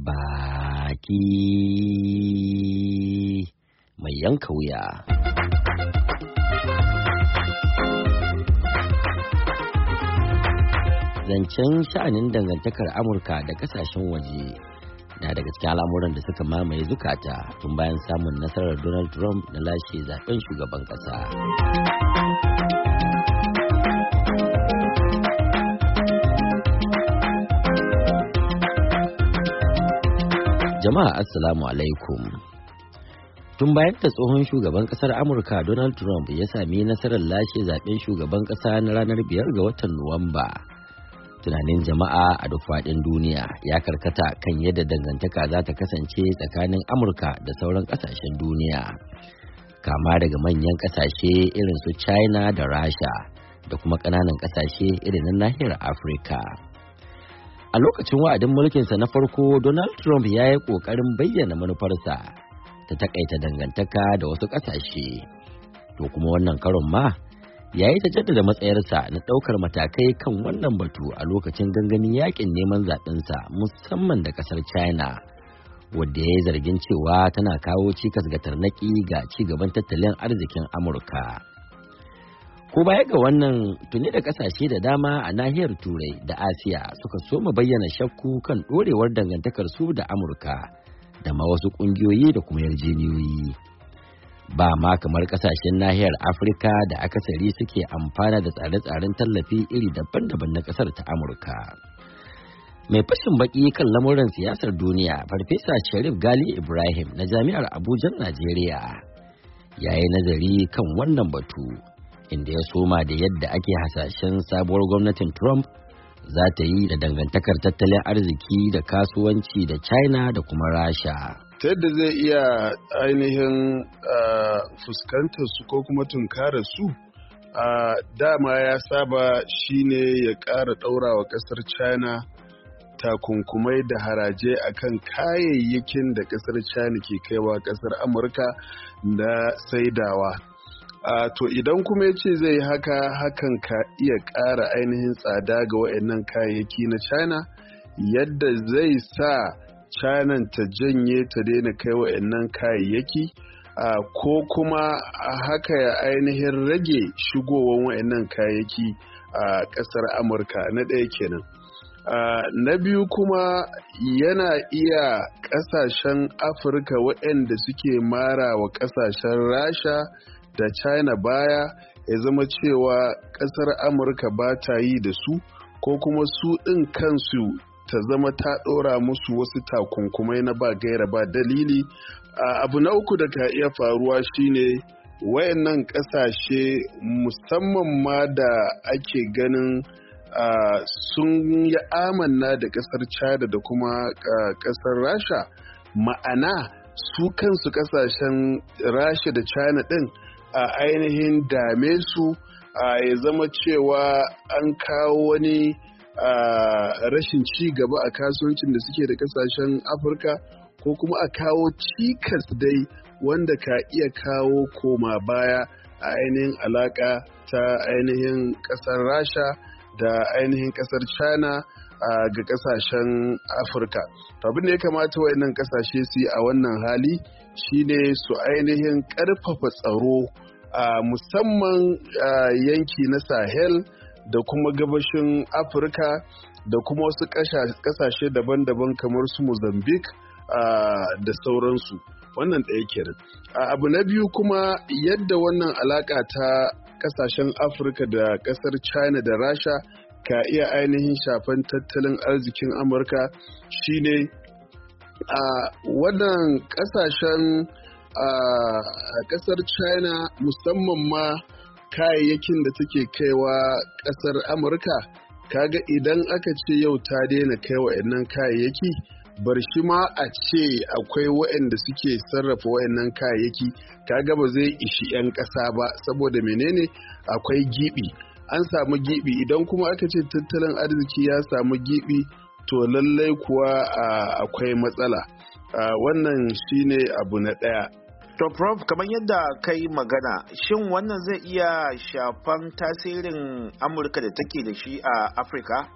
baki mai yanka wuya. Zancen sha'anin dangantakar Amurka da kasashen waje na daga cikin al'amuran da suka mamaye zukata tun bayan samun nasarar Donald Trump na lashe zaben shugaban kasa. Jama'a assalamu alaikum. Tun bayan da tsohon shugaban kasar Amurka Donald Trump ya sami nasarar lashe zaben shugaban kasa na ranar 5 ga watan Nuwamba, tunanin jama'a a duk faɗin duniya ya karkata kan yadda dangantaka za ta kasance tsakanin Amurka da sauran ƙasashen duniya, kama daga manyan ƙasashe irin su China da Rasha da kuma ƙananan ƙasashe irin na nahiyar Afirka. A lokacin wa'adin mulkinsa na farko, Donald Trump ya yi ƙoƙarin bayyana manufarsa ta takaita dangantaka da wasu ƙasashe. To kuma wannan karon ma ya yi ta jaddada matsayarsa na ɗaukar matakai kan wannan batu a lokacin gangamin yakin neman zaɓensa, musamman da ƙasar China, wadda ya yi zargin cewa tana kawo cikas ga tarnaƙi ga ci gaban tattalin arzikin Amurka. Ko baya ga wannan, tuni da kasashe da dama a nahiyar Turai da Asiya suka soma bayyana shakku kan ɗorewar dangantakar su da Amurka da ma wasu ƙungiyoyi da kuma yarjejeniyoyi. Ba ma kamar kasashen nahiyar Afirka da akasari suke amfana da tsare-tsaren tallafi iri daban-daban na ƙasar ta Amurka. Mai fashin baki kan lamuran siyasar duniya, Farfesa Sharif Gali Ibrahim na Jami'ar Abuja, Najeriya, ya yi nazari kan wannan batu, inda ya soma da yadda ake hasashen sabuwar gwamnatin Trump za ta yi da dangantakar tattalin arziki da kasuwanci da China da kuma Rasha. Ta yadda zai iya ainihin fuskantar su ko kuma tunkarar su, dama ya saba shine ya ƙara ɗaurawa ƙasar China takunkumai da haraje akan kayayyakin da ƙasar China ke kaiwa ƙasar Amurka da saidawa. To idan kuma ya ce zai hakan ka iya ƙara ainihin tsada ga waɗannan kayayyaki na China, yadda zai sa China ta janye ta daina kai waɗannan kayayyaki, ko kuma haka ya ainihin rage shigowar waɗannan kayayyaki a ƙasar Amurka. Na ɗaya kenan. Na biyu kuma yana iya ƙasashen Afirka waɗanda suke mara wa ƙasashen Rasha da China baya, ya zama cewa ƙasar Amurka ba ta yi da su, ko kuma su ɗin kansu ta zama ta ɗora musu wasu takunkumai na ba gaira ba dalili. Abu na uku da ka iya faruwa shine wayannan ƙasashe, musamman ma da ake ganin sun yi amanna da ƙasar China da kuma ƙasar Rasha, ma'ana su kansu ƙasashen Rasha da China ɗin a ainihin dame su, ya zama cewa an kawo wani rashin ci gaba a kasuwancin da suke da kasashen Afirka, ko kuma a kawo cikas dai wanda ka iya kawo koma baya a ainihin alaka ta ainihin kasar Rasha da ainihin kasar China ga kasashen Afirka. Abin da ya kamata waɗannan kasashe su yi a wannan hali shine su ainihin ƙarfafa tsaro a musamman yanki na Sahel da kuma gabashin Afirka da kuma wasu ƙasashe daban-daban kamar su Mozambique da sauransu. Wannan ɗaya kenan. Abu na biyu kuma, yadda wannan alaƙa ta ƙasashen Afirka da ƙasar China da Rasha ka iya ainihin shafan tattalin arzikin Amurka shine wannan ƙasashen a ƙasar China, musamman ma kayayyakin da take kaiwa ƙasar Amurka, kaga idan aka ce yau ta daina kai wa'annan kayayyaki, bar shi ma a ce akwai waɗanda suke sarrafa waɗannan kayayyaki, kaga ba zai ishi 'yan ƙasa ba, saboda menene? Akwai gibi, an samu gibi. Idan kuma aka ce tattalin arziki ya samu gibi, to lallai kuwa akwai matsala. Wannan shine abu na ɗaya. To Prof, kamar yadda ka yi magana, shin wannan zai iya shafan tasirin Amurka da take da shi a Afirka?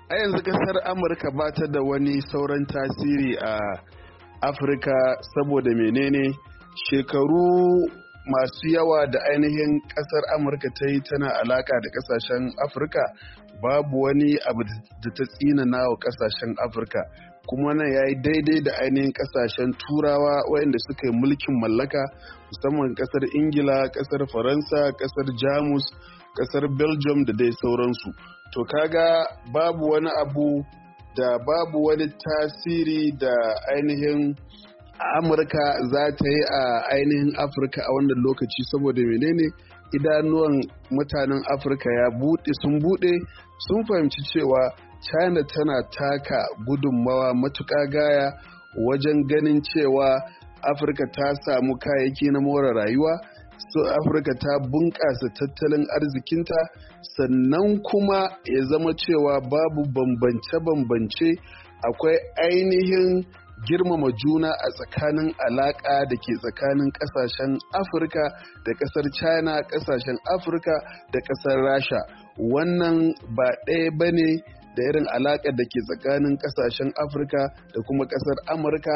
a yanzu kasar Amurka ba ta da wani sauran tasiri a Afirka saboda menene shekaru masu yawa da ainihin kasar Amurka ta yi tana alaka da kasashen Afirka babu wani abu da ta tsinana wa kasashen Afirka, kuma nan ya yi daidai da ainihin kasashen turawa waɗanda suka yi mulkin mallaka musamman kasar Ingila, kasar Faransa, kasar Jamus, kasar Belgium da dai sauransu. To kaga babu wani abu da babu wani tasiri da ainihin Amurka za ta yi a ainihin Afirka a wannan lokaci saboda menene idanuwan mutanen Afirka sun buɗe sun fahimci cewa China tana taka gudunmawa matuƙa gaya wajen ganin cewa Afirka ta samu kayayyaki na more rayuwa, Afirka ta bunƙasa tattalin arzikinta, sannan kuma ya zama cewa babu bambance-bambance, akwai ainihin girmama juna a tsakanin alaƙa da ke tsakanin ƙasashen Afirka da ƙasar China, ƙasashen Afirka da ƙasar Rasha. Wannan ba ɗaya ba ne da irin alaƙar da ke tsakanin ƙasashen Afirka da kuma ƙasar Amurka.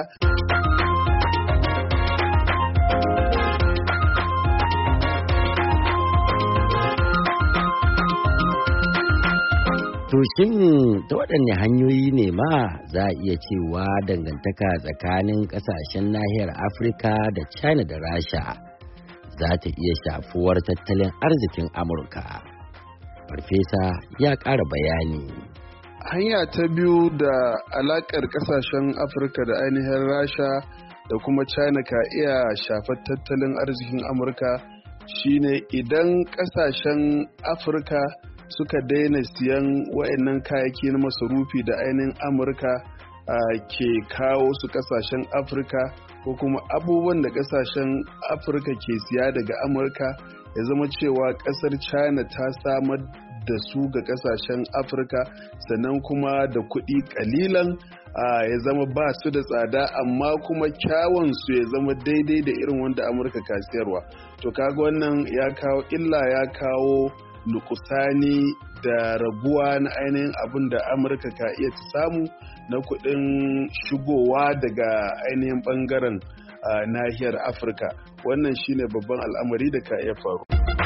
To shin ta waɗanne hanyoyi ne ma za a iya cewa dangantaka tsakanin ƙasashen nahiyar Afirka da China da Rasha za ta iya shafuwar tattalin arzikin Amurka? Farfesa ya ƙara bayani. Hanya ta biyu da alaƙar ƙasashen Afirka da ainihin Rasha da kuma China ka iya shafar tattalin arzikin Amurka shine idan ƙasashen Afirka suka daina siyan wa'annan kayayyaki na masarufi da ainihin Amurka ke kawo su kasashen Afirka, ko kuma abubuwan da kasashen Afirka ke siya daga Amurka ya zama cewa kasar China ta samar da su ga kasashen Afirka, sannan kuma da kuɗi kalilan ya zama ba su da tsada amma kuma kyawun su ya zama daidai da irin wanda Amurka ka siyarwa. To kaga wannan ya kawo illa, ya kawo nukusani da raguwa na ainihin abin da Amurka ka iya samu na kuɗin shigowa daga ainihin ɓangaren nahiyar Afirka. Wannan shine babban al'amari da ka iya faru.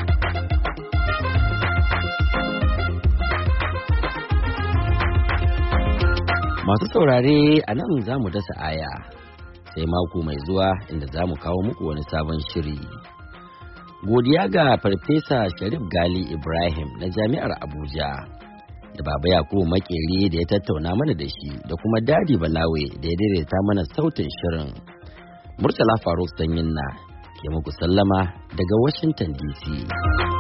Masu saurare a nan za mu dasa aya sai mako mai zuwa inda za mu kawo muku wani sabon shiri. Godiya ga Farfesa Sharif Gali Ibrahim na Jami'ar Abuja da Baba Yakubu Makeri da ya tattauna mana da shi, da kuma Dadi Balawe da ya daidaita mana sautin shirin. Murtala Faruk Sanyinna ke muku sallama daga Washington DC.